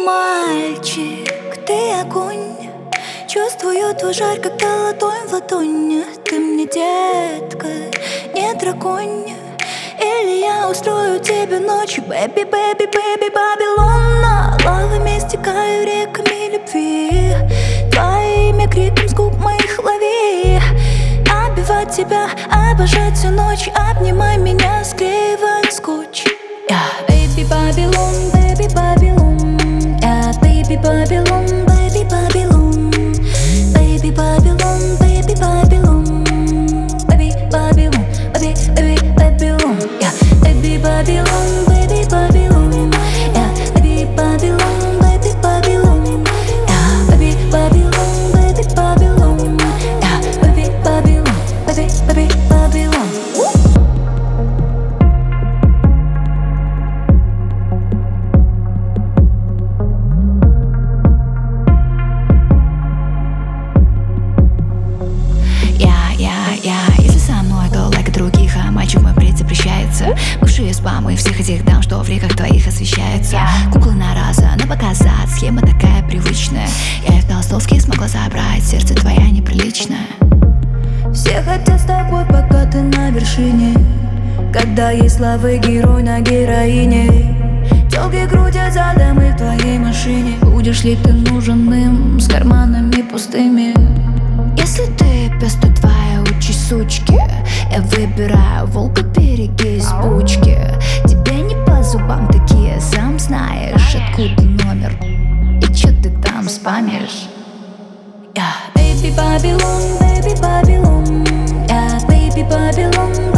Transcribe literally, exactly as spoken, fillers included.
Мальчик, ты огонь. Чувствую твой жар, когда ладонь в ладонь. Ты мне детка, не драконь. Или я устрою тебе ночью, бэби, бэби, бэби, Бабилон. Лавами стекаю реками любви, твоими криком с губ моих лови. Обивать тебя, обожать всю ночь, обнимай меня, склеивая скотч. Yeah. Baby Babylon, baby Babylon, yeah, baby Babylon, baby Babylon, baby Babylon, baby Babylon, baby Babylon, baby, baby Babylon, yeah, baby Babylon, baby Babylon, yeah, baby Babylon, baby Babylon, yeah, baby Babylon, baby Babylon, yeah, baby Babylon, baby, baby Babylon. Если со мной, то лайк других, а мальчик мой бред запрещается. Бывшие спамы всех этих дам, что в реках твоих освещаются. Куклы на раз, на показать, схема такая привычная. Я и в толстовке смогла забрать, сердце твоя неприличное. Все хотят с тобой, пока ты на вершине, когда есть славы герой на героине. Тёлки крутят задом и в твоей машине. Будешь ли ты нужен им с карманами пустыми? Если ты пес, то твоя участь сучки. Я выбираю волка, береги из бучки. Тебе не по зубам такие, сам знаешь, откуда номер и чё ты там спамишь. Yeah. Baby Babylon, baby Babylon, yeah, baby Babylon.